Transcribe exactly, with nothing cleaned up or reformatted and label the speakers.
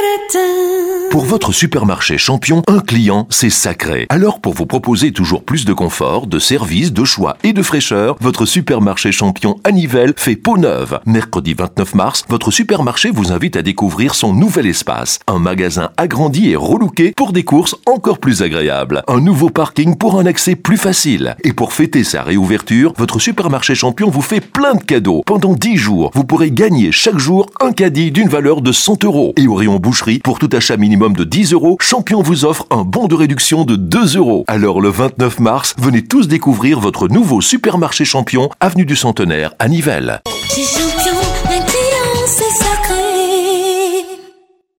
Speaker 1: Pour votre supermarché Champion, un client, c'est sacré. Alors pour vous proposer toujours plus de confort, de service, de choix et de fraîcheur, votre supermarché Champion à Nivelles fait peau neuve. Mercredi vingt-neuf mars, votre supermarché vous invite à découvrir son nouvel espace. Un magasin agrandi et relooké pour des courses encore plus agréables. Un nouveau parking pour un accès plus facile. Et pour fêter sa réouverture, votre supermarché Champion vous fait plein de cadeaux. Pendant dix jours, vous pourrez gagner chaque jour un caddie d'une valeur de cent euros. Et au rayon boucherie, pour tout achat minimum de dix euros, Champion vous offre un bon de réduction de deux euros. Alors le vingt-neuf mars, venez tous découvrir votre nouveau supermarché Champion, avenue du Centenaire à Nivelles.